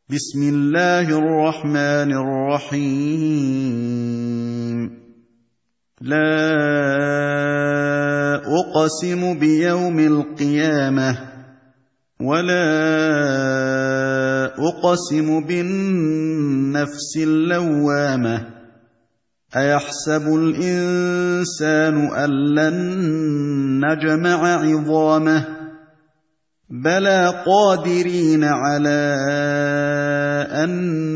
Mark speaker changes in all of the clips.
Speaker 1: بسم الله الرحمن الرحيم لا أقسم بيوم القيامة ولا أقسم بالنفس اللوامة أيحسب الإنسان أن لن نجمع عظامه بلى قادرين على أن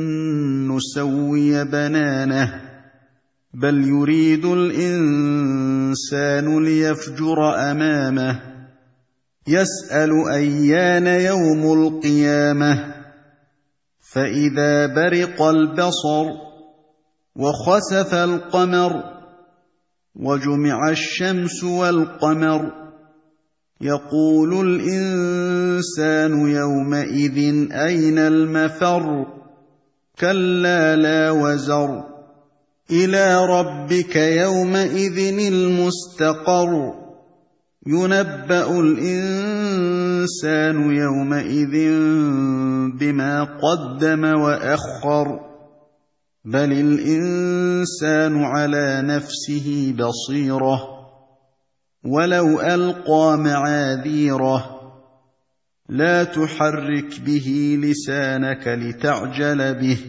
Speaker 1: نسوي بنانه بل يريد الإنسان ليفجر أمامه يسأل أيان يوم القيامة فإذا برق البصر وخسف القمر وجمع الشمس والقمر يقول الإنسان يومئذ أين المفر كلا لا وزر إلى ربك يومئذ المستقر ينبأ الإنسان يومئذ بما قدم وأخر بل الإنسان على نفسه بصيرة ولو ألقى معاذيره لا تحرك به لسانك لتعجل به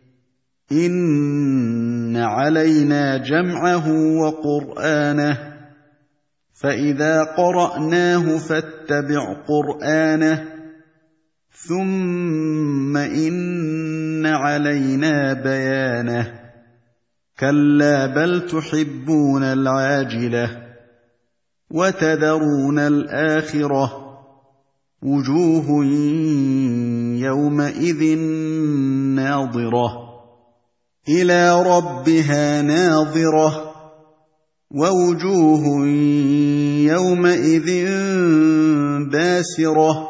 Speaker 1: إن علينا جمعه وقرآنه فإذا قرأناه فاتبع قرآنه ثم إن علينا بيانه كلا بل تحبون العاجلة وتذرون الآخرة وجوه يومئذ ناظرة إلى ربها ناظرة ووجوه يومئذ باسرة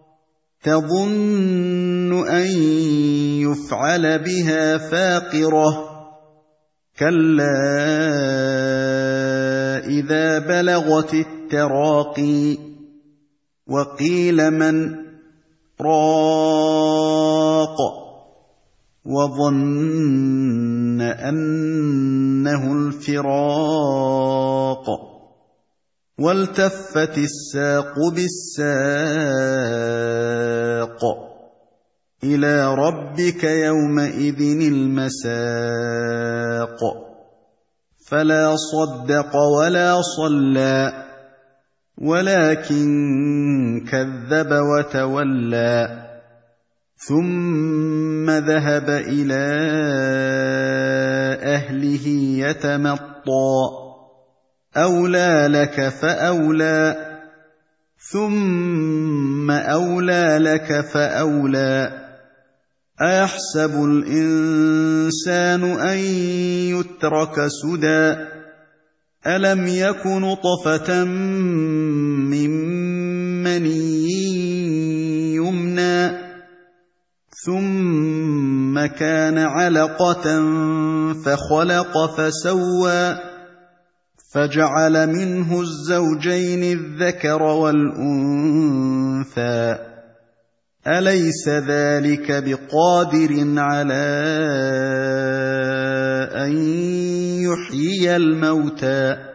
Speaker 1: تظن أن يفعل بها فاقرة كلا إذا بلغت التراقي وقيل من راق وظن أنه الفراق والتفت الساق بالساق إلى ربك يومئذ المساق فلا صدق ولا صلى ولكن كذب وتولى ثم ذهب إلى أهله يتمطى أولى لك فأولى ثم أولى لك فأولى أيحسب الإنسان أن يترك سدى ألم يك نطفة من مني يمنى ثم كان علقة فخلق فسوى فجعل منه الزوجين الذكر والأنثى أليس ذلك بقادر على أن يحيي الموتى